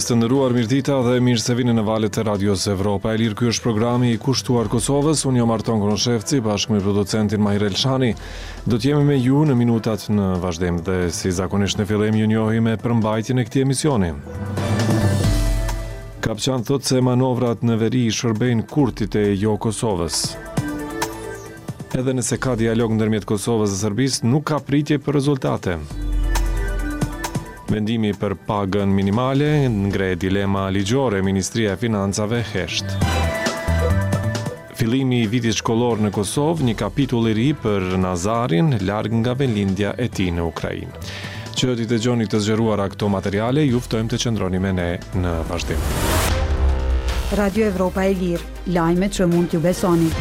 Dëgjues të nderuar, mirëdita dhe mirë se vini në valët e Radios Evropa e Lirë. Ky është programi I kushtuar Kosovës. Unë jam Arton Kronoshevci bashkë me producentin Mahir Elshani. Do të jemi me ju në minutat në vazhdim dhe si zakonisht në fillim ju njohim me përmbajtjen e këtij emisioni. Kapçan thot se manovrat në veri shërbejnë kurtit e jo Kosovës. Edhe nëse ka dialog ndërmjet Kosovës dhe Serbisë, nuk ka pritje për rezultate. Vendimi për pagën minimale ngre dilema ligjore Ministria e Financave hesht. Fillimi I vitit shkollor në Kosovë, një kapitull I ri për Nazarin, larg nga vendlindja e tij në Ukrainë. Që t'i dëgjoni të zgjeruara këto materiale, ju ftojmë të qëndroni me ne në vazhdim. Radio Evropa e Lirë, lajmet që mund t'ju besoni.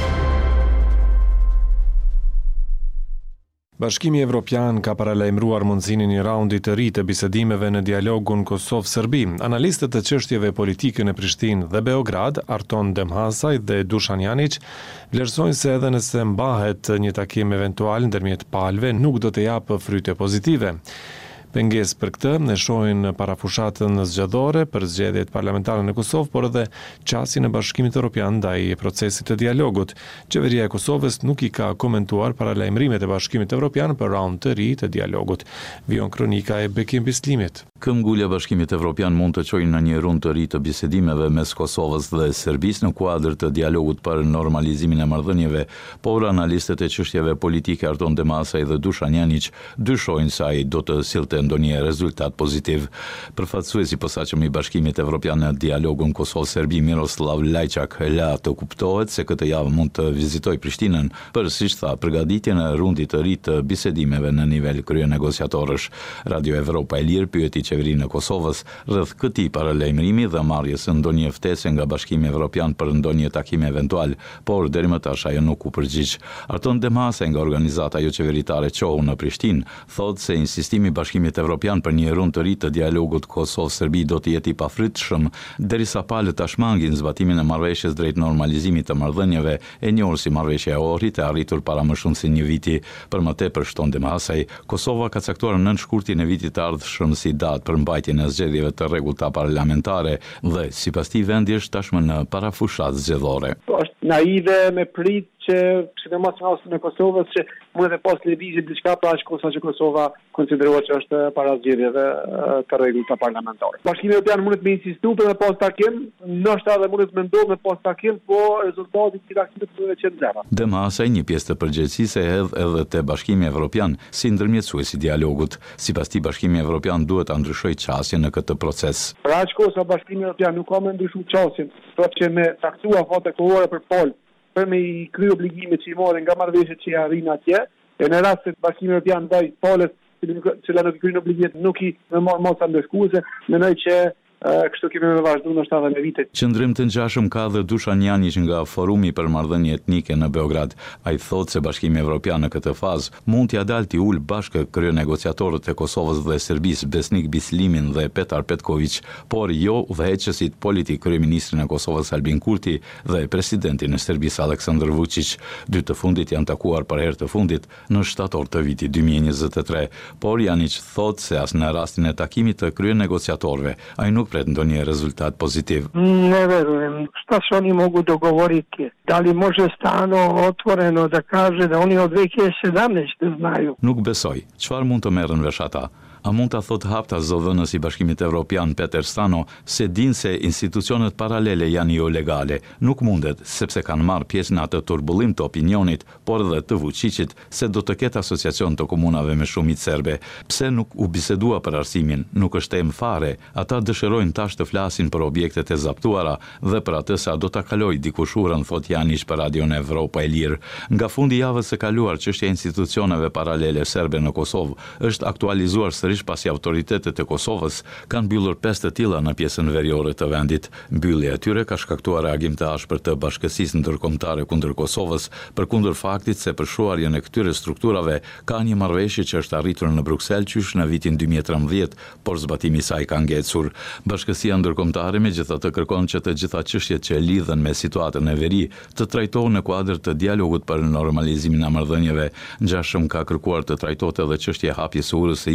Bashkimi Evropian ka paralajmëruar mundësinë një raundi të ri të bisedimeve në dialogun Kosovë-Serbi. Analistët e çështjeve politike në Prishtinë dhe Beograd, Arton Demhasaj dhe Dušan Janić, vlerësojnë se edhe nëse mbahet një takim eventual ndërmjet palëve, nuk do të japë fryte pozitive. Pengesë për këtë ne shohin parafushatën zgjedhore për zgjedhjet parlamentare në Kosovë, por edhe çastin e Bashkimit Evropian ndaj procesit të dialogut. Qeveria e Kosovës nuk I ka komentuar paralajmërimet e Bashkimit Evropian për raund të ri të dialogut. Vion kronika e Bekim Bislimit. Këmbgulja e Bashkimit Evropian mund të çojë në një rund të ri të bisedimeve mes Kosovës dhe Serbisë në kuadër të dialogut për normalizimin e marrëdhënieve, por analistët e çështjeve politike Arton Demhasaj dhe Dušan Janić dyshojnë se ai do të sillte ndonjë rezultat pozitiv. Përfaqësuesi I posaçëm I Bashkimit Evropian në dialogun Kosovë-Serbi Miroslav Lajçak la të kuptohet se këtë javë mund të vizitoj Prishtinën për, siç tha, përgatitjen e rundit të ri të bisedimeve në nivel kryenegociatorësh. Radio Evropa e Lirë pyeti qeverinë e Kosovës rreth këtij paralajmërimi dhe marrjes së ndonjë ftese nga Bashkimi Evropian për ndonjë takim eventual, por deri më tash ajo nuk u përgjigj. Arton Demhasaj nga organizata jo qeveritare qohu në Prishtinë thotë se insistimi I Bashkimit Evropian për një rund të ri të dialogut Kosovë-Serbi do të jetë I pafrytshëm derisa palët tashmangin zbatimin e marrëveshjes drejt normalizimit të marrëdhënieve e njohur si marrëveshja e Ohrit e arritur para më shumë se një viti. Për më tepër, shton Demhasaj, Kosova ka caktuar 9 shkurtin e vitit të ardhshëm si datë për mbajtjen e zgjedhjeve të rregullta parlamentare dhe sipas tij vendi është tashmë në parafushatë zgjedhore. Është naive me prit që sidomos në rastin e Kosovës që mund të pas lëvizje diçka pra që Kosova konsiderohet që është para zgjedhjeve të rregullta parlamentare. Bashkimi Evropian mund të më insistojë për pas takim, ndoshta edhe mund të mendojë me pas takim, po rezultati I takimit do të jetë zero. Demhasaj një pjesë të përgjegjësisë e hedh edhe te Bashkimi Evropian si ndërmjetësues I dialogut. Sipas tij Bashkimi Evropian duhet ta ndryshojë çastin në këtë proces. Pra çka Bashkimi Evropian nuk ka më ndryshuar çastin, thotë që me caktuar fate kohore për pol për me I kry obligimet që I marrin nga marrëveshjet që I arrin atje, e në rast se Bashkimi Evropian ndaj palës që nuk I kryen obligimet nuk I marr masa ndeshkuese, mendoj që kështu kemi me vazhdu në 7 vite. Qëndrim të ngjashëm ka dhe Dušan Janić nga Forumi për marrëdhënie etnike në Beograd. Ai thotë se Bashkimi Evropian në këtë fazë mund t'ia dalë t'i ul bashkë kryenegociatorët e Kosovës dhe Serbisë Besnik Bislimin dhe Petar Petković, por jo udhëheqësit politik kryeministrin e Kosovës Albin Kurti dhe presidentin e Serbisë Aleksandar Vučić. Dy të fundit janë takuar për herë të fundit në shtator të vitit 2023, por Janić thotë se as në rastin e takimit të kryenegociatorëve ai nuk pret ndonjë rezultat pozitiv. Ne verujem. Šta se oni mogu dogovoriti? Da li može stano otvoreno da kaže da oni od 2017 znaju? Nuk besoj. Çfarë mund të merren vesh ata? A mund ta thot hapta zëdhënës I Bashkimit Evropian Peter Stano se din se institucionet paralele janë jo legale. Nuk mundet, sepse kanë marrë pjesë në atë turbullim të opinionit, por edhe të Vučićit se do të ketë asociacion të komunave me shumicë serbe. Pse nuk u bisedua për arsimin? Nuk është temë fare. Ata dëshirojnë tash të flasin për objektet e zaptuara dhe për atë sa do ta kaloj dikush urën, thot Janić për Radion Evropa e Lirë. Nga fundi javës së kaluar, çështja e institucioneve paralele serbe në Kosovë është aktualizuar pasi autoritetet e Kosovës kanë mbyllur 5 të tilla në pjesën veriore të vendit. Mbyllja e tyre ka shkaktuar reagim të ashpër të Bashkësisë Ndërkombëtare kundër Kosovës, përkundër faktit se për shuarjen e këtyre strukturave ka një marrëveshje që është arritur në Bruksel qysh në vitin 2013, por zbatimi I saj ka ngecur. Bashkësia Ndërkombëtare megjithatë kërkon që të gjitha çështjet që lidhen me situatën e veri të trajtohen në kuadër të dialogut për normalizimin e marrëdhënieve. Ngjashëm ka kërkuar të trajtohet edhe çështja e hapjes së urës së hibrit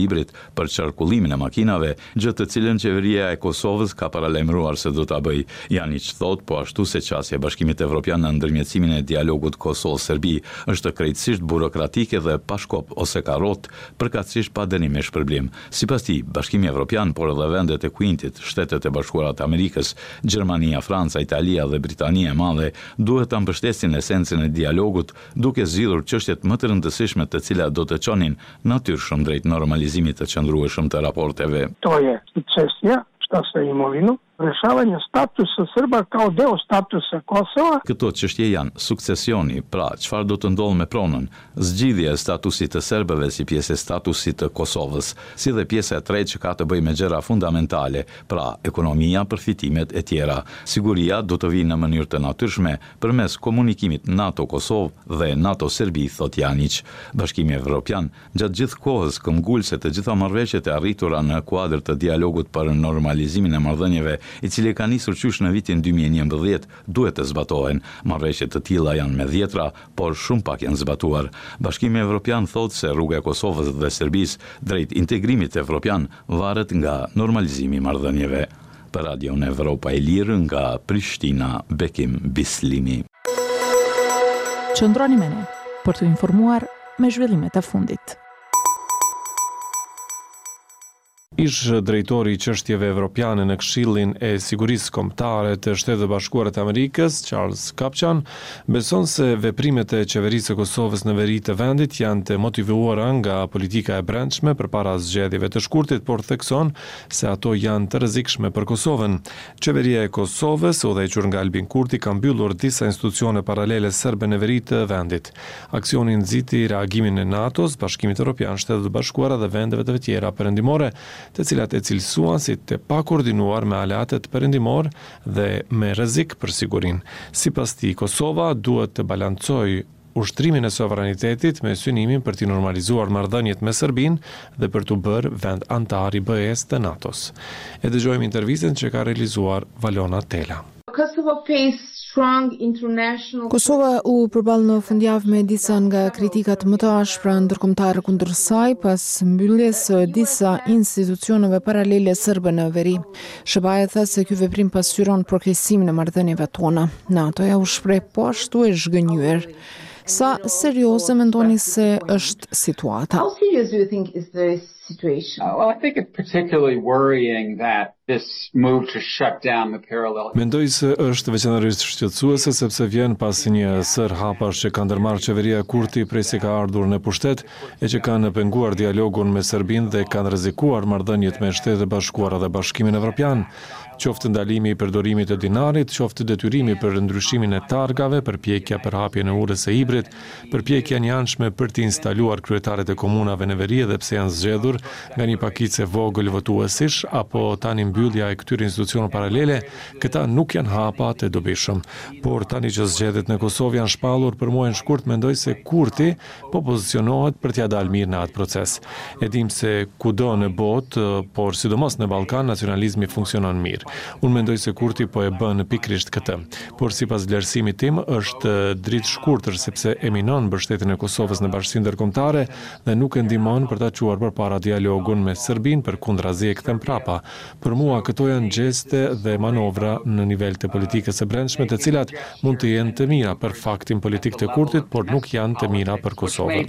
për qarkullimin e makinave, gjë të cilën qeveria e Kosovës ka paralajmëruar se do ta bëjë. Janić thot, po ashtu se qasja e Bashkimit Evropian në ndërmjetësimin e dialogut Kosovë-Serbi është krejtësisht burokratike dhe pa shkop ose karrot, përkatësisht pa dënim me shpërblim. Sipas tij, Bashkimi Evropian, por edhe vendet e Quintit, Shtetet e Bashkuara të Amerikës, Gjermania, Franca, Italia dhe Britania e Madhe duhet ta mbështesin esencën e dialogut, duke zgjidhur çështjet më të rëndësishme të cilat do të çonin natyrshëm drejt normalizimit të qëndrueshëm të raporteve. To je sukcesja, šta sa imovinu, rješavanje statusa Srba kao deo statusa Kosova. Këto çështje janë suksesioni, pra çfarë do të ndodhë me pronën, zgjidhja e statusit të serbëve si pjesë e statusit të Kosovës, si dhe pjesa e tretë që ka të bëjë me gjëra fundamentale, pra ekonomia, përfitimet e tjera. Siguria do të vijë në mënyrë të natyrshme përmes komunikimit NATO-Kosovë dhe NATO-Serbi, thot Janić. Bashkimi Evropian gjatë gjithë kohës këmbgulse të gjitha marrëveshjet e arritura në kuadër të dialogut për normalizimin e marrëdhënieve, i cili ka nisur qysh në vitin 2011, duhet të zbatohen. Marrëveshje të tilla janë me dhjetra, por shumë pak janë zbatuar. Bashkimi Evropian thotë se rruga e Kosovës dhe Serbisë drejt integrimit evropian varet nga normalizimi i marrëdhënieve. Për Radion Evropa e Lirë nga Prishtina, Bekim Bislimi. Qëndroni me ne për të informuar me zhvillimet e fundit. Ish drejtori i çështjeve evropiane në Këshillin e Sigurisë Kombëtare të Shtetet e Bashkuara të Amerikës, Charles Kupchan, beson se veprimet e qeverisë së Kosovës në veri të vendit janë të motivuara nga politika e brendshme përpara zgjedhjeve të shkurtit, por thekson se ato janë të rrezikshme për Kosovën. Qeveria e Kosovës, udhëhequr nga Albin Kurti, ka mbyllur disa institucione paralele serbe në veri të vendit. Aksioni nxiti reagimin e NATO-s, Bashkimit Evropian, Shtetet e Bashkuara dhe vendeve të tjera perëndimore, të cilat e cilësuan si të pakoordinuar me aleatet perëndimor dhe me rrezik për sigurinë. Sipas tij, Kosova duhet të balancojë ushtrimin e sovranitetit me synimin për të normalizuar marrëdhëniet me Serbinë dhe për të bërë vend antar i BE-s të NATO-s. E dëgjojmë intervistën që ka realizuar Valona Tela. Kosova u përball në fundjavë me disa nga kritikat më të ashpra ndërkombëtare kundër saj pas mbylljes së disa institucioneve paralele serbe në veri. SBA tha se ky veprim pasqyron progresimin e marrëdhënieve tona. NATO-ja u shpreh po ashtu e zhgënjur. Sa serioze mendoni se është situata? How serious do you think is the situation? Well, I think it's particularly worrying that this move to shut down the parallel. Mendoj se është veçanërisht shqetësuese sepse vjen pas një sër hapash që ka ndërmarrë qeveria Kurti prej se ka ardhur në pushtet e që kanë penguar dialogun me Serbinë dhe kanë rrezikuar marrëdhëniet me Shtetet e Bashkuara dhe Bashkimin Evropian. Qoftë ndalimi i përdorimit të dinarit, qoftë detyrimi për ndryshimin e targave, përpjekja për hapjen e urës së hibrit, përpjekja e anjashme për të instaluar kryetaret e komunave në veri edhe pse janë zgjedhur nga një pakicë e vogël votuesish apo tani mbyllja e këtyre institucioneve paralele, këta nuk janë hapa të dobishëm. Por tani që zgjedhjet në Kosovë janë shpallur për muajin shkurt, mendoj se Kurti po pozicionohet për t'ia dalë mirë në atë proces. E dim se kudo në botë, por sidomos në Ballkan, nacionalizmi funksionon mirë. Unë mendoj se Kurti po e bën pikërisht këtë, por sipas vlerësimit tim është dritë shkurtër sepse e minon mbështetjen e Kosovës në bashkësinë ndërkombëtare dhe nuk e ndihmon për ta çuar përpara dialogun me Serbinë, përkundrazi e kthem prapa. Për mua këto janë gjeste dhe manovra në nivel të politikës së brendshme, të cilat mund të jenë të mira për faktin politik të Kurtit, por nuk janë të mira për Kosovën.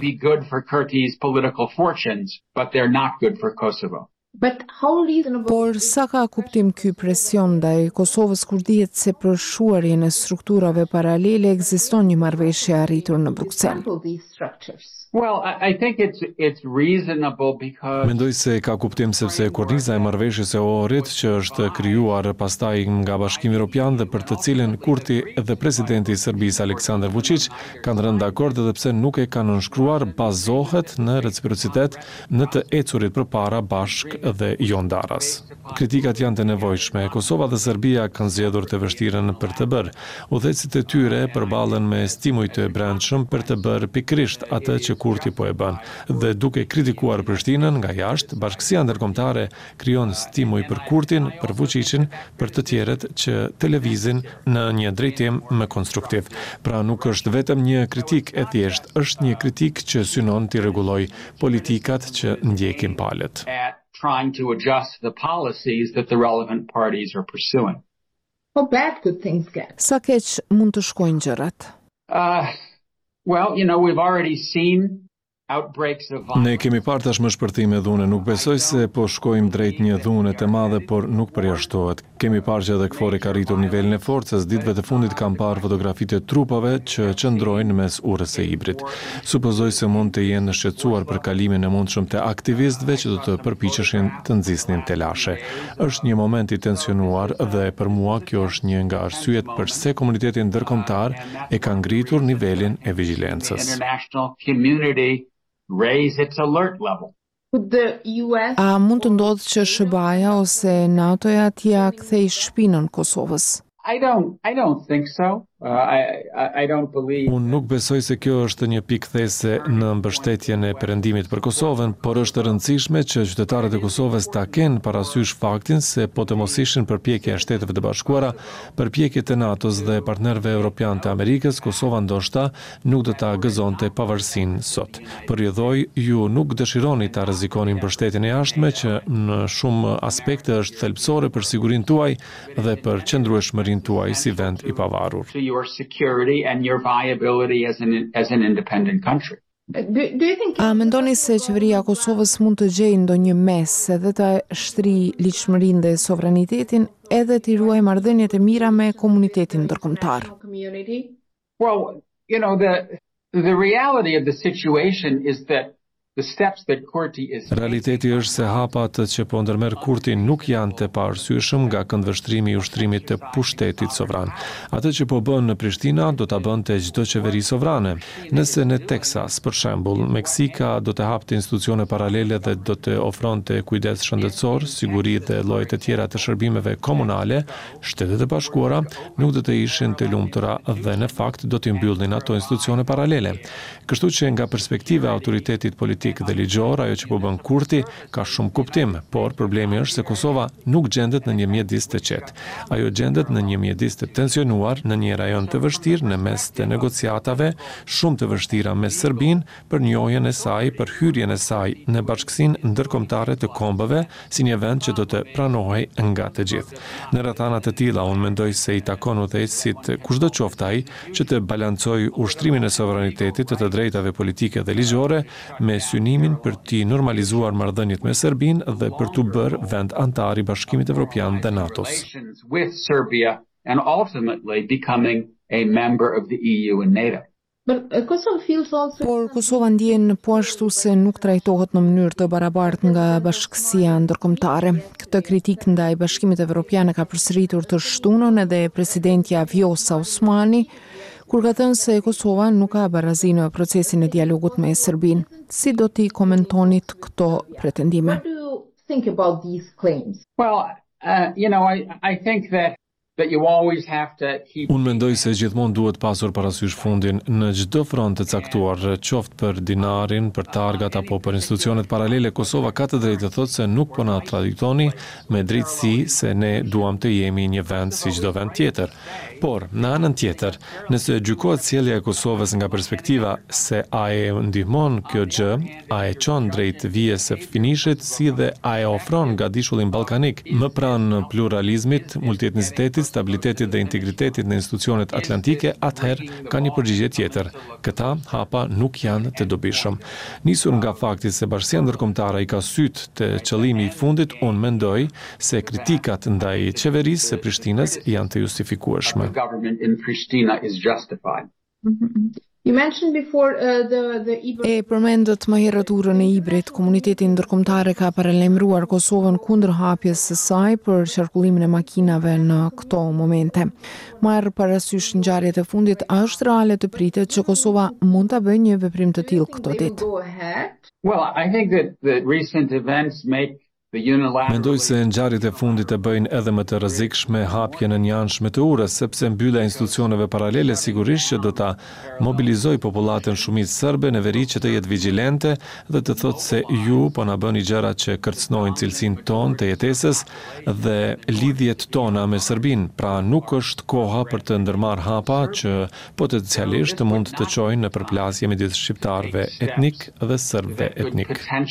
Por sa ka kuptim ky presion ndaj Kosovës kur dihet se për shuarjen e strukturave paralele ekziston një marrëveshje arritur në Bruksel? Well, I think it's reasonable because Mendoj se ka kuptim sepse korniza e marrëveshjes së Ohrit që është krijuar pastaj nga Bashkimi Evropian dhe për të cilën Kurti dhe presidenti i Serbisë Aleksandar Vučić kanë rënë dakord edhe pse nuk e kanë nënshkruar, bazohet në reciprocitet në të ecurit përpara bashk dhe jo ndaras. Kritikat janë të nevojshme. Kosova dhe Serbia kanë zgjedhur të vështirën për të bërë. Udhëhecit e tyre përballen me stimuj të brendshëm për të bërë pikërisht atë që Kurti po e bën. Dhe duke kritikuar Prishtinën nga jashtë, Bashkësia Ndërkombëtare krijon stimuj për Kurtin, për Vučićin, për të tjerët që televizin në një drejtim më konstruktiv. Pra nuk është vetëm një kritik e thjesht, është një kritik që synon të rregulloj politikat që ndjekin palët. Trying to adjust the policies that the relevant parties are pursuing. How bad could things get? Sa keq mund të shkojnë gjërat? Well, we've already seen outbreaks of violence. Ne kemi parë tashmë shpërthime dhune, nuk besoj se po shkojmë drejt një dhune të madhe, por nuk përjashtohet. Kemi parë që edhe KFOR ka rritur nivelin e forcës, ditëve të fundit kam parë fotografitë e trupave që qëndrojnë mes urës e Ibrit. Supozoj se mund të jenë shqetësuar për kalimin e mundshëm të aktivistëve që do të përpiqeshin të nxisnin telashe. Është një moment i tensionuar dhe për mua kjo është një nga arsyet pse komuniteti ndërkombëtar e ka ngritur nivelin e vigjilencës. Raise its alert level. Could the US... A mund të ndodhë që SBA-ja ose NATO-ja t'ia kthej shpinën Kosovës? I don't think so. I don't believe. Unë nuk besoj se kjo është një pikë these në mbështetjen e perëndimit për Kosovën, por është e rëndësishme që qytetarët e Kosovës ta kenë parasysh faktin se po të mos ishin përpjekje e Shteteve të Bashkuara, përpjekje të NATO-s dhe partnerëve evropian të Amerikës, Kosova ndoshta nuk do ta gëzonte pavarësinë sot. Përjedhoj, ju nuk dëshironi ta rrezikoni mbështetjen e jashtme që në shumë aspekte është thelbësore për sigurinë tuaj dhe për qëndrueshmërinë tuaj si vend i pavarur. Your security and your viability as an independent country. Do you think... A mendoni se qeveria e Kosovës mund të gjejë ndonjë mes edhe ta shtrijë ligjshmërinë dhe sovranitetin edhe të ruajë marrëdhëniet e mira me komunitetin ndërkombëtar? Well, the reality of the situation is that the steps that Kurti is... Realiteti është se hapat që po ndërmerr Kurti nuk janë të paarsyeshëm nga këndvështrimi i ushtrimit të pushtetit sovran. Atë që po bën në Prishtina do ta bënte çdo qeveri sovrane. Nëse në Teksas, për shembull, Meksika do të hapte institucione paralele dhe do të ofronte kujdes shëndetësor, siguri dhe lloje të tjera të shërbimeve komunale, Shtetet e Bashkuara nuk do të ishin të lumtura dhe në fakt do të mbyllnin ato institucione paralele. Kështu që nga perspektiva e autoritetit politik dhe ligjor, ajo që po bën Kurti ka shumë kuptim, por problemi është se Kosova nuk gjendet në një mjedis të qetë. Ajo gjendet në një mjedis të tensionuar, në një rajon të vështirë në mes të negociatave, shumë të vështira me Serbinë për njohjen e saj, për hyrjen e saj në Bashkësinë Ndërkombëtare të Kombëve, si një vend që do të pranohej nga të gjithë. Në rrethana të tilla, unë mendoj se i takon udhëheqësit kushdo qoftë ai që të balancojë ushtrimin e sovranitetit, të drejtave politike dhe ligjore me synimin për të normalizuar marrëdhëniet me Serbinë dhe për të bërë vend antar i Bashkimit Evropian dhe NATO-s. With Serbia and ultimately becoming a member of the EU and NATO. But Kosovo feels also... Por Kosova ndjen po ashtu se nuk trajtohet në mënyrë të barabartë nga Bashkësia Ndërkombëtare. Këtë kritik ndaj Bashkimit Evropian ka përsëritur të shtunën edhe presidentja Vjosa Osmani, kur ka thënë se Kosova nuk ka barazi në procesin e dialogut me Serbinë. Si do t'i komentonit këto pretendime? What do you think about these claims? Well, I think that you always have to keep... Unë mendoj se gjithmonë duhet pasur parasysh fundin në çdo front të caktuar, qoftë për dinarin, për targat apo për institucionet paralele. Kosova ka të drejtë të thotë se nuk po na traditoni me drejtësi se ne duam të jemi një vend si çdo vend tjetër. Por, në anën tjetër, nëse gjykohet sjellja e Kosovës nga perspektiva se a e ndihmon kjo gjë, a e çon drejt vijes së finishit, si dhe a e ofron gadishullin ballkanik më pranë pluralizmit, multietnicitetit, stabilitetit dhe integritetit në institucionet atlantike, atëherë ka një përgjigje tjetër. Këta hapa nuk janë të dobishëm. Nisur nga fakti se Bashkia Ndërkombëtare i ka syt të qëllimi i fundit, unë mendoj se kritikat ndaj qeverisë së Prishtinës janë të justifikueshme. The government in Pristina is justified. You mentioned before the E përmendët më herët urën e Ibrit, komuniteti ndërkombëtar ka paralajmëruar Kosovën kundër hapjes së saj për qarkullimin e makinave në këto momente. Marrë parasysh ngjarjet e fundit, a është reale të pritet që Kosova mund ta bëjë një veprim të tillë këto ditë? Well, I think that the recent events make Mendoj se ngjarjet e fundit e bëjnë edhe më të rrezikshme hapjen e njanshme të urës, sepse mbyllja e institucioneve paralele sigurisht që do ta mobilizojë popullatën shumicë serbe në veri që të jetë vigjilente dhe të thotë se ju po na bëni gjëra që kërcënojnë cilësinë tonë të jetesës dhe lidhjet tona me Serbinë, pra nuk është koha për të ndërmarrë hapa që potencialisht mund të çojnë në përplasje midis shqiptarëve etnik dhe serbëve etnik.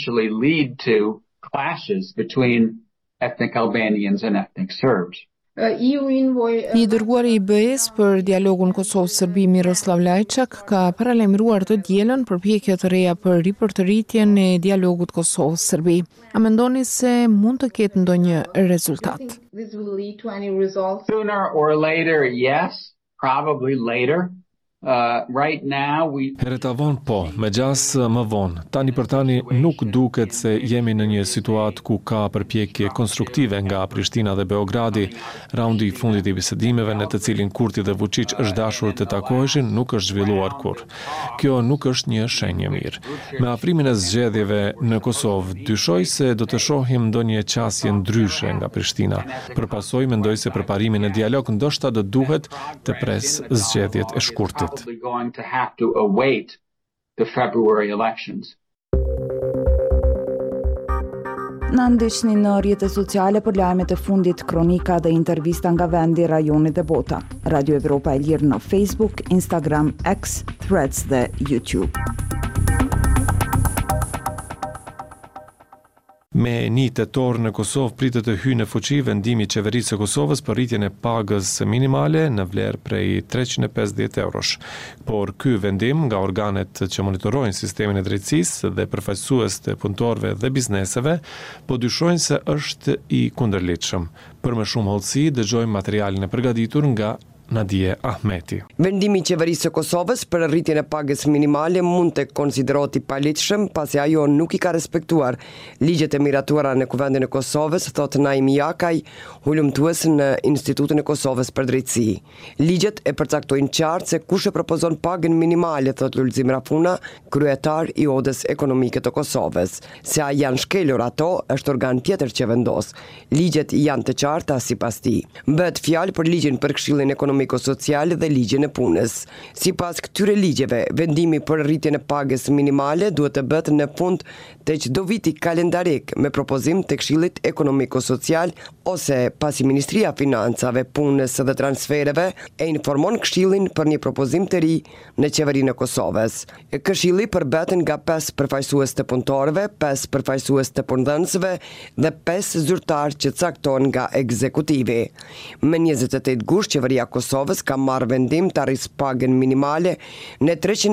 Clashes between ethnic Albanians and ethnic Serbs. I dërguari i BE-s për dialogun Kosovë-Serbi Miroslav Lajçak ka paralajmëruar të dielën përpjekje të reja për ripërtëritjen e dialogut Kosovë-Serbi. A mendoni se mund të ketë ndonjë rezultat? Sooner or later, yes, probably later. Right now Herët avon po, me gjas më vonë. Tani për tani nuk duket se jemi në një situatë ku ka përpjekje konstruktive nga Prishtina dhe Beogradi. Raundi i fundit i bisedimeve në të cilin Kurti dhe Vučić është dashur të takoheshin nuk është zhvilluar kurrë. Kjo nuk është një shenjë mirë. Me afrimin e zgjedhjeve në Kosovë, dyshoj se do të shohim ndonjë qasje ndryshe nga Prishtina. Përpasoj mendoj se për parimin e dialog ndoshta do duhet të pres zgjedhjet e shkurtit. Going to have to await the February elections. Na ndiqni në rrjetet sociale për lajmet e fundit, kronika dhe intervista nga vendi, rajoni dhe bota. Radio Evropa e Lirë në Facebook, Instagram, X, Threads dhe YouTube. Me 1 tetor në Kosovë pritet të hyjë në fuqi vendimi i qeverisë së Kosovës për rritjen e pagës minimale në vlerë prej 350 eurosh. Por ky vendim nga organet që monitorojnë sistemin e drejtësisë dhe përfaqësues të punëtorëve dhe bizneseve po dyshojnë se është i kundërligjshëm. Për më shumë hollësi dëgjojmë materialin e përgatitur nga Nadije Ahmeti. Vendimi i qeverisë së Kosovës për rritjen e pagës minimale mund të konsiderohet i paligjshëm pasi ajo nuk i ka respektuar ligjet e miratuara në Kuvendin e Kosovës, thot Naimi Jakaj, hulumtues në Institutin e Kosovës për Drejtësi. Ligjet e përcaktojnë qartë se kush e propozon pagën minimale, thot Lulzim Rafuna, kryetar i Odës Ekonomike të Kosovës. Se a janë shkelur ato, është organ tjetër që vendos. Ligjet janë të qarta sipas tij. Bëhet fjalë për ligjin për Këshillin Ekonomiko-Social dhe ligjin e punës. Sipas këtyre ligjeve, vendimi për rritjen e pagës minimale duhet të bëhet në fund të çdo viti kalendarik me propozim të Këshillit Ekonomiko-Social ose pasi Ministria e Financave, Punës dhe Transfereve e informon Këshillin për një propozim të ri në qeverinë e Kosovës. Këshilli përbetet nga 5 përfaqësues të punëtorëve, 5 përfaqësues të punëdhënësve dhe 5 zyrtar që caktohen nga ekzekutivi. Me 28 gusht qeveria Kosovës ka marrë vendim të arrisë pagën minimale në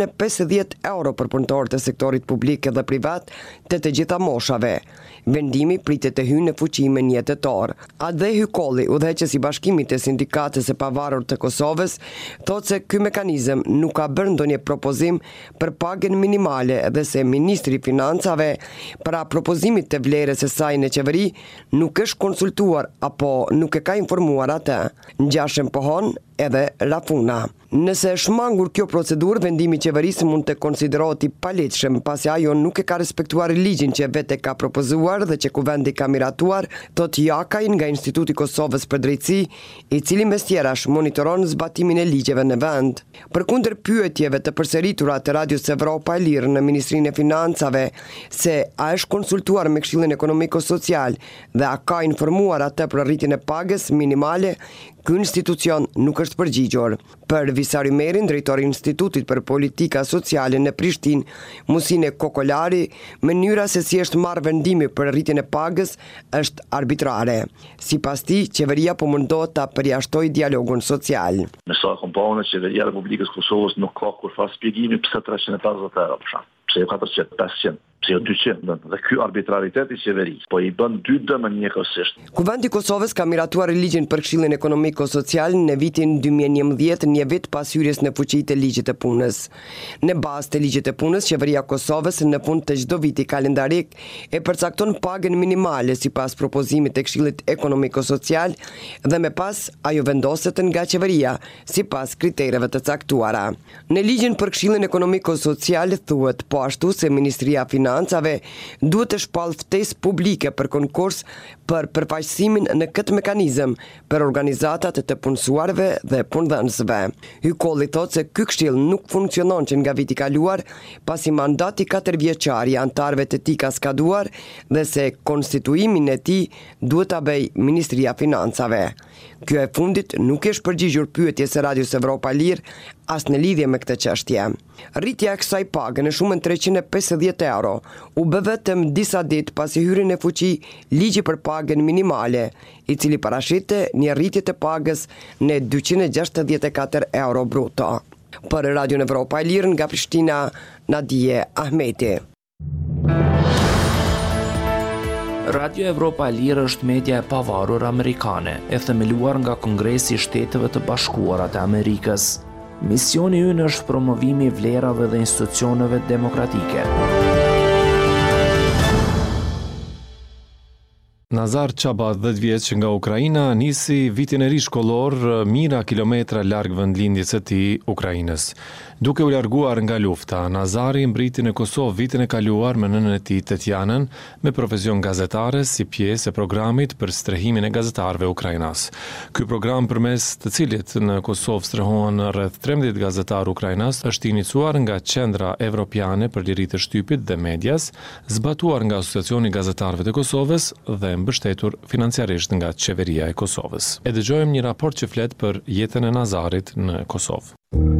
350 euro për punëtorët e sektorit publik dhe privat të gjitha moshave. Vendimi pritet të hyjë në fuqi me 1 tetor. Adhe Hykolli, udhëheqës i Bashkimit të Sindikatës së Pavarur të Kosovës, thotë se ky mekanizëm nuk ka bërë ndonjë propozim për pagën minimale dhe se Ministri i Financave para propozimit të vlerës së saj në qeveri nuk është konsultuar apo nuk e ka informuar atë. Ngjashëm pohon edhe Rafuna. Nëse është shmangur kjo procedurë, vendimi i qeverisë mund të konsiderohet i paligjshëm pasi ajo nuk e ka respektuar ligjin që vetë ka propozuar dhe që kuvendi ka miratuar, thot Jakaj nga Instituti i Kosovës për Drejtësi, i cili mes tjerash monitoron zbatimin e ligjeve në vend. Përkundër pyetjeve të përsëritura të Radios Evropa e Lirë në Ministrinë e Financave se a është konsultuar me Këshillin Ekonomiko-Social dhe a ka informuar atë për rritjen e pagës minimale, ky institucion nuk është përgjigjur. Për Visari Merin, drejtori i Institutit për Politika Sociale në Prishtinë, Musine Kokolari, mënyra se si është marrë vendimi për rritjen e pagës është arbitrare. Sipas tij, qeveria po mundohet ta përjashtojë dialogun social. Me sa kompone, qeveria e Republikës Kosovës nuk ka kurrë shpjegimi pse 350 euro për shkak. Pse 400, 500, pse 200, dhe ky arbitraritet i qeverisë po i bën 2 dëmë njëkohësisht. Kuvendi i Kosovës ka miratuar ligjin për Këshillin Ekonomiko-Social në vitin 2011, një vit pas hyrjes në fuqi të ligjit të punës. Në bazë të ligjit të punës, qeveria e Kosovës në fund të çdo viti kalendarik e përcakton pagën minimale sipas propozimit të Këshillit Ekonomiko-Social dhe më pas ajo vendoset nga qeveria sipas kritereve të caktuara. Në ligjin për Këshillin Ekonomiko-Social thuhet po ashtu se Ministria e Financave duhet të shpall ftesë publike për konkurs për përfaqësimin në këtë mekanizëm për organizatat të punësuarve dhe punëdhënësve. Hykolli thotë se ky këshill nuk funksionon që nga viti kaluar, pasi mandati 4 vjeçar i antarëve të tij ka skaduar dhe se konstituimin e tij duhet ta bëjë Ministria e Financave. Kjo e fundit nuk është përgjigjur pyetjes së Radios Evropa e Lirë as në lidhje me këtë çështje. Rritja e kësaj page në shumën 350 euro u bë vetëm disa ditë pasi hyri në fuqi ligji për pagën minimale, i cili parashite një rritje të pagës në 264 euro bruto. Për Radion Evropa e Lirë nga Prishtina, Nadije Ahmeti. Radio Evropa e Lirë është media e pavarur amerikane, e themeluar nga Kongresi i Shteteve të Bashkuara të Amerikës. Misioni ynë është promovimi i vlerave dhe institucioneve demokratike. Nazar Çaba, 10 vjeç nga Ukraina, nisi vitin e ri shkollor mijëra kilometra larg vendlindjes së tij, Ukrainës. Duke u larguar nga lufta, Nazari mbriti në Kosovë vitin e kaluar me nënën e tij Tetjanën, me profesion gazetare si pjesë e programit për strehimin e gazetarëve ukrainas. Ky program, përmes të cilit në Kosovë strehohen rreth 13 gazetarë ukrainas, është iniciuar nga Qendra Evropiane për Liritë e Shtypit dhe Medias, zbatuar nga Asociacioni i Gazetarëve të Kosovës dhe mbështetur financiarisht nga Qeveria e Kosovës. E dëgjojmë një raport që flet për jetën e Nazarit në Kosovë.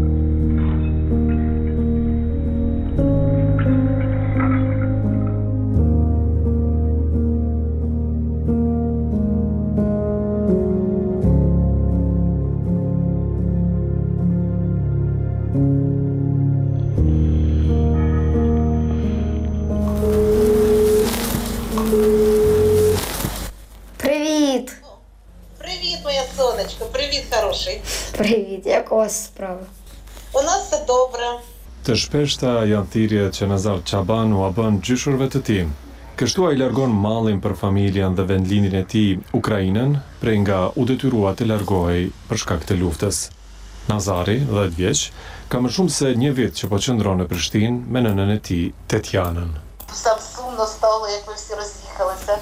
Привіт, як у вас справи? У нас все добре. Të shpeshta janë thirrje që Nazar Çaban u bën gjyshurve të tij. Kështu ai largon mallin për familjen dhe vendlindjen e tij, Ukrainën, prej nga u detyrua të largohej për shkak të luftës. Nazari, 10 vjeç, ka më shumë se një vit që po qëndron në Prishtinë me nënën e tij, Tetjanën. Сам сумно стало, як ви всі роз'їхалися.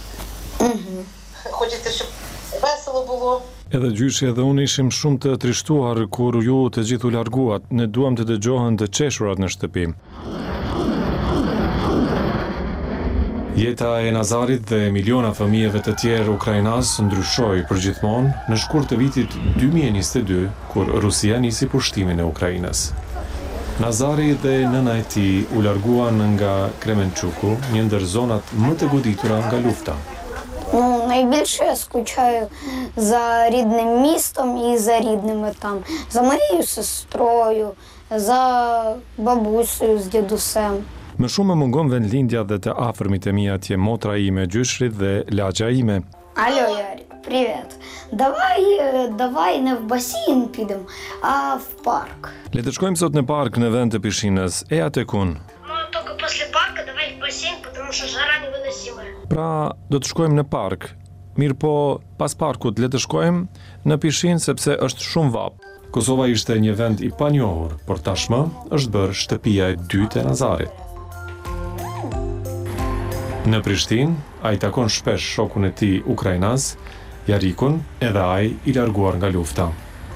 Хочете, щоб весело було? Edhe gjyshi edhe unë ishim shumë të trishtuar kur ju të gjithë u larguat. Ne duam të dëgjohen të qeshurat në shtëpi. Jeta e Nazarit dhe miliona fëmijëve të tjerë ukrainas ndryshoi përgjithmonë në shkurt të vitit 2022, kur Rusia nisi pushtimin e Ukrainës. Nazari dhe nëna e tij u larguan nga Kremenchuku, një ndër zonat më të goditura nga lufta. Найбільше я скучаю за рідним містом і за рідними там, за моєю сестрою, за бабусею з дідусем. Më shumë më mungon vendlindja dhe të afërmit e mi atje, motra ime, gjyshrit dhe lagja ime. Алло, Ярик, привет. Давай не в басейн підемо, а в парк. Le të shkojmë sot në park në vend të pishinës. E atë kun? Только после парка давай в бассейн, потому что жара невыносимая. Pra, do të shkojmë në park. Mirë po, pas parkut, le të shkojmë në pishinë sepse është shumë vap. Kosova ishte një vend i panjohur, por tashmë është bërë shtëpia e dytë e Nazarit. Në Prishtinë, ai takon shpesh shokun e tij ukrainas, Jarikun, edhe ai i larguar nga lufta.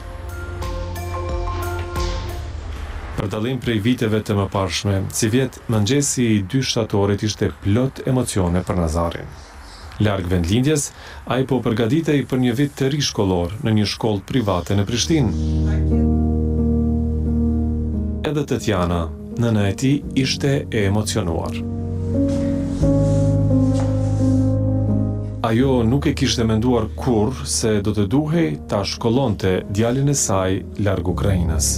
Për dallim prej viteve të mëparshme, si vjet mëngjesi i 2 shtatorit ishte plot emocione për Nazarin. Larg vendlindjes, ai po përgatitej për një vit të ri shkollor në një shkollë private në Prishtinë. Edhe Tetjana, nëna e tij, ishte e emocionuar. Ajo nuk e kishte menduar kurrë se do të duhej ta shkollonte djalin e saj larg Ukrainës.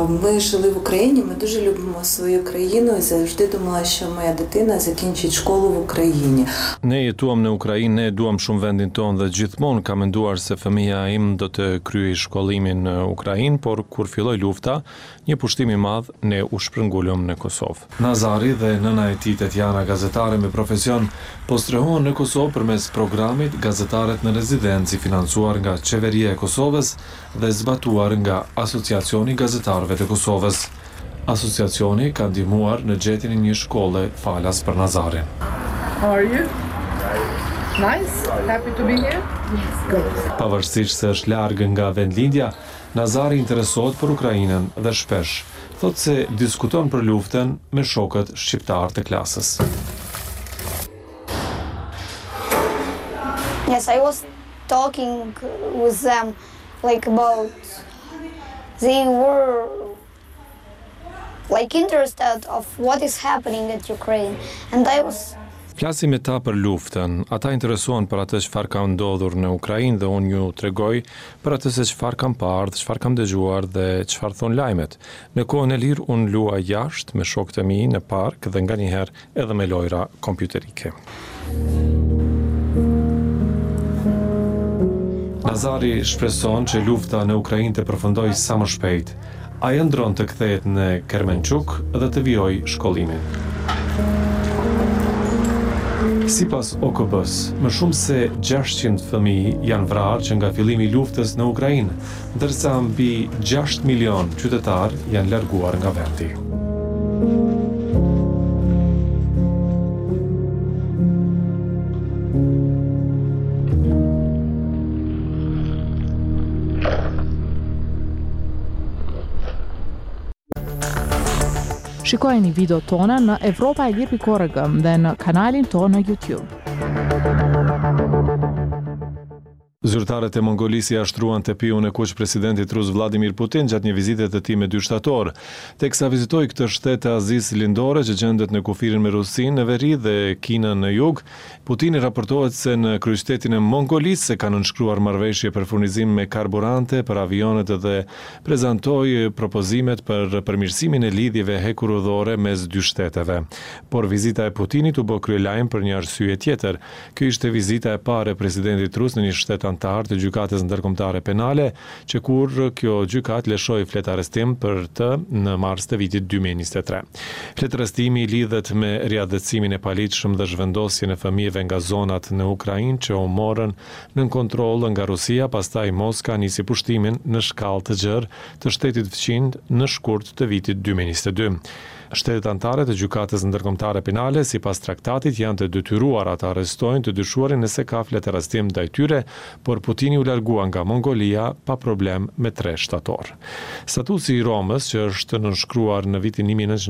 Ми жили в Україні, ми дуже любимо свою країну і завжди думала, що моя дитина закінчить школу в Україні. Ne jetuam në Ukrainë, ne duam shumë vendin tonë dhe gjithmonë kam menduar se fëmia im do të kryej shkollimin në Ukrainë, por kur filloi lufta, një pushtim i madh, ne u shpërngulëm në Kosovë. Nazari dhe nëna e tij Tetjana, gazetare me profesion, po strehohen në Kosovë përmes programit Gazetarët në Rezidencë, financuar nga Qeveria e Kosovës dhe zbatuar nga Asociacioni i Gazetarëve të Kosovës. Asociacioni ka ndihmuar në gjetjen e një shkolle falas për Nazarin. How are you? Nice. Happy to be here? Good. Pavarësisht se është larg nga vendlindja, Nazari interesohet për Ukrainën dhe shpesh thotë se diskuton për luftën me shokët shqiptar të klasës. Yes, I was talking with them about they were interested of what is happening at Ukraine, and I was. Flasim me ta për luftën, ata interesohen për atë çfarë ka ndodhur në Ukrainë dhe unë ju tregoj për atë se çfarë kam parë, çfarë kam dëgjuar dhe çfarë thon lajmet. Në kohën e lirë unë luaj jashtë me shokët e mi në park dhe nganjëherë edhe me lojra kompjuterike. Nazari shpreson që lufta në Ukrainë të përfundojë sa më shpejt. Ai ndron të kthehet në Kermençuk dhe të vijojë shkollimin. Sipas OKB-s, më shumë se 600 fëmijë janë vrarë që nga fillimi i luftës në Ukrainë, ndërsa mbi 6 milion qytetar janë larguar nga vendi. Shikojeni video tona në evropaelir.org dhe në kanalin tonë në YouTube. Zyrtarët e Mongolisë ashtruan tepiun e kuq presidentit rus Vladimir Putin gjatë një vizite të tij me 2 shtator. Teksa vizitoi këtë shtet të Azisë Lindore që gjendet në kufirin me Rusinë në veri dhe Kinën në jug, Putini raportohet se në kryeqytetin e Mongolisë se kanë nënshkruar marrëveshje për furnizim me karburante për avionet dhe prezantoi propozimet për përmirësimin e lidhjeve hekurudhore mes 2 shteteve. Por vizita e Putinit u bë kryelajm për një arsye tjetër. Kjo ishte vizita e parë e presidentit rus në një shtet antar të gjykatës ndërkombëtare penale, që kur kjo gjykatë lëshoi fletarrestim për të në mars të vitit 2023. Fletarrestimi lidhet me riadhësimin e paligjshëm dhe zhvendosjen e fëmijëve nga zonat në Ukrainë që u morën nën kontroll nga Rusia, pastaj Moska nisi pushtimin në shkallë të gjerë të shtetit fëqin në shkurt të vitit 2022. Shtetet anëtare të gjykatës ndërkombëtare penale sipas traktatit janë të detyruara të arrestojnë të dyshuarin nëse ka fletarrestim ndaj tyre, por Putini u largua nga Mongolia pa problem me 3 shtator. Statusi i Romës, që është nënshkruar në vitin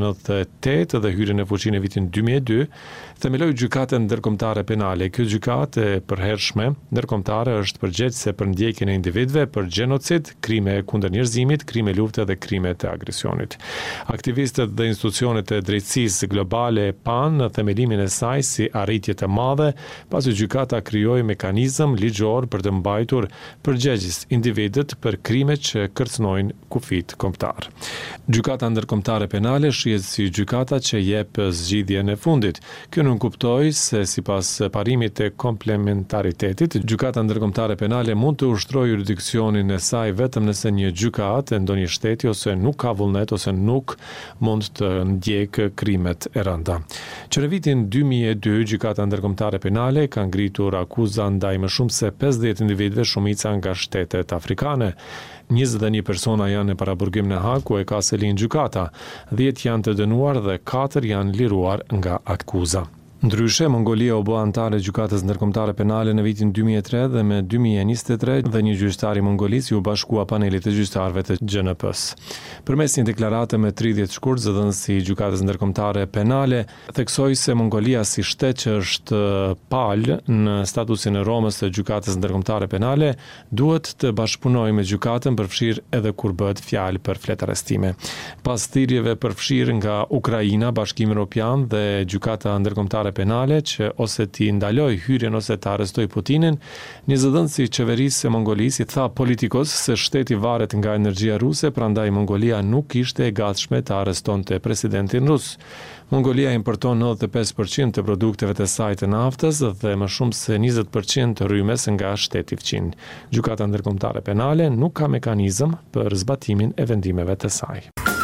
1998 dhe hyrën në fuqi në vitin 2002, themeloi gjykatën ndërkombëtare penale. Kjo gjykatë e përhershme ndërkombëtare është përgjegjëse për ndjekjen e individëve për gjenocid, krime kundër njerëzimit, krime lufte dhe krime të agresionit. Aktivistët dhe institucionet e drejtësisë globale pan në themelimin e saj si arritje të madhe, pasi gjykata krijoi mekanizëm ligjor për të mbajtur përgjegjës individët për krimet që kërcënojnë kufit kombëtar. Gjykata ndërkombëtare penale shihet si gjykata që jep zgjidhjen e fundit. Kjo nuk kuptoi se sipas parimit të komplementaritetit, gjykata ndërkombëtare penale mund të ushtrojë jurisdiksionin e saj vetëm nëse një gjykatë e ndonjë shteti ose nuk ka vullnet ose nuk mund të ndjek krimet e rënda. Që në vitin 2002, gjykata ndërkombëtare penale ka ngritur akuza ndaj më shumë se 50 individëve, shumica nga shtetet afrikane. 21 persona janë në paraburgim në Hag, ku e ka selin gjykata. 10 janë të dënuar dhe 4 janë liruar nga akuza. Ndryshe, Mongolia u bë antare gjykatës ndërkombëtare penale në vitin 2003 dhe me 2023 dhe një gjyqtar i Mongolisë u bashkua panelit të gjyqtarëve të GNP-s. Përmes një deklarate me 30 shkurt, zëdhënësi i gjykatës ndërkombëtare penale theksoi se Mongolia si shtet që është palë në statusin e Romës të gjykatës ndërkombëtare penale duhet të bashkëpunojë me gjykatën përfshirë edhe kur bëhet fjalë për fletarrestime. Pas thirrjeve përfshirë nga Ukraina, Bashkimi Evropian dhe gjykata ndërkombëtare penale që ose t'i ndaloj hyrjen ose t'a arrestoj Putinin, një zëdhënës i qeverisë e Mongolisë i tha politikos se shteti varet nga energjia ruse, prandaj Mongolia nuk ishte e gatshme të arrestonte presidentin rus. Mongolia importon 95% të produkteve të saj të naftës dhe më shumë se 20% të rrymes nga shteti fqin. Gjykata ndërkombëtare penale nuk ka mekanizëm për zbatimin e vendimeve të saj.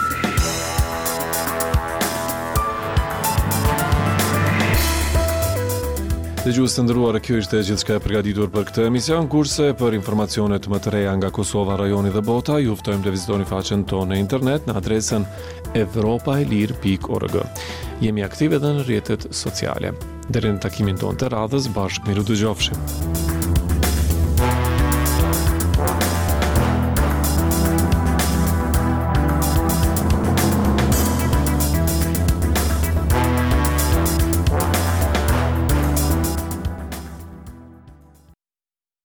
Dëgjues të nderuar, kjo ishte gjithçka e përgatitur për këtë emision, kurse për informacionet më të reja nga Kosova, rajoni dhe bota, ju ftojmë të vizitoni faqen tonë në internet në adresën evropaelir.org. Jemi aktive edhe në rrjetet sociale. Deri në takimin tonë të radhës, bashkë miru dëgjofshim.